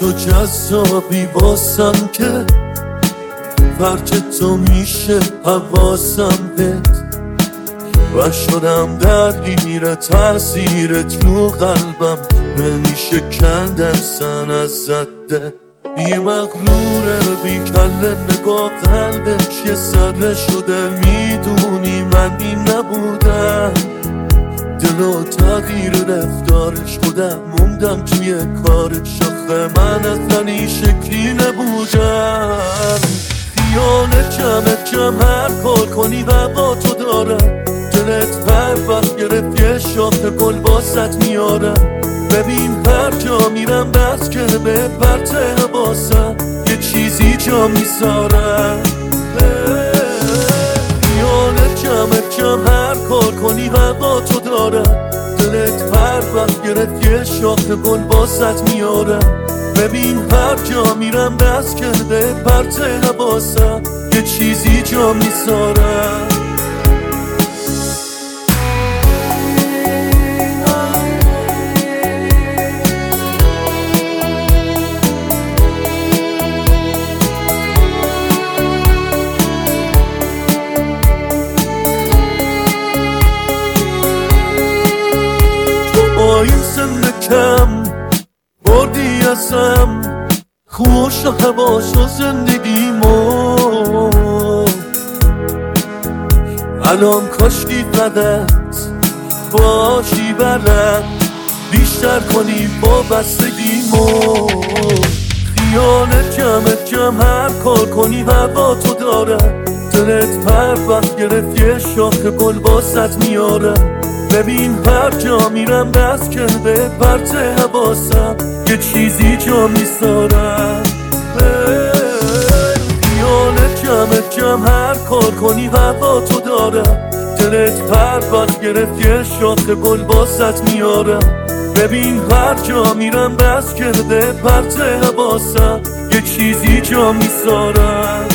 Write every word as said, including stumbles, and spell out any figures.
تو جذابی واسم که فرق تو میشه حواسم بهت و شدم درگیر تاثیرت رو قلبم نمیشه کندن سن از زده بی مغروره بی کله نگاه قلبش یه سره شده میدونی من این نبودم دل و تغییر رفتارش خودم موندم توی کارش آخه من اصلا این شکلی نبودم خیال کمت کم هر کار کنی و با تو دارم دلت هر وقت گرفت یه شاخه گل باست میارم ببین هر جا میرم بس که به پرته حواسم یه چیزی جا میذارم خیالت کمت کم هر کار کنی و با تو دارم دلت هر وقت گرفت یه شاخه گل باست میارم ببین هر جا میرم دست کرده پرته حواسم یه چیزی جا میذارم با این سن کم بردی ازم خوش و هواش و زندگیمو الان کاشکی فقط باشی بلد بیشتر کنی با بستگیمو خیالت کمت کم هر کار کنی و با تو دارم دلت هر وقت گرفت یه شاخه گل باست میارم ببین هر جا میرم دست کرده پرته حواسم یه چیزی جا میذارم خیالت کمت کم هر کار کنی و با تو دارم دلت هر وقت گرفت یه شاخه گل باست میارم ببین هر جا میرم دست کرده پرته حواسم یه چیزی جا میذارم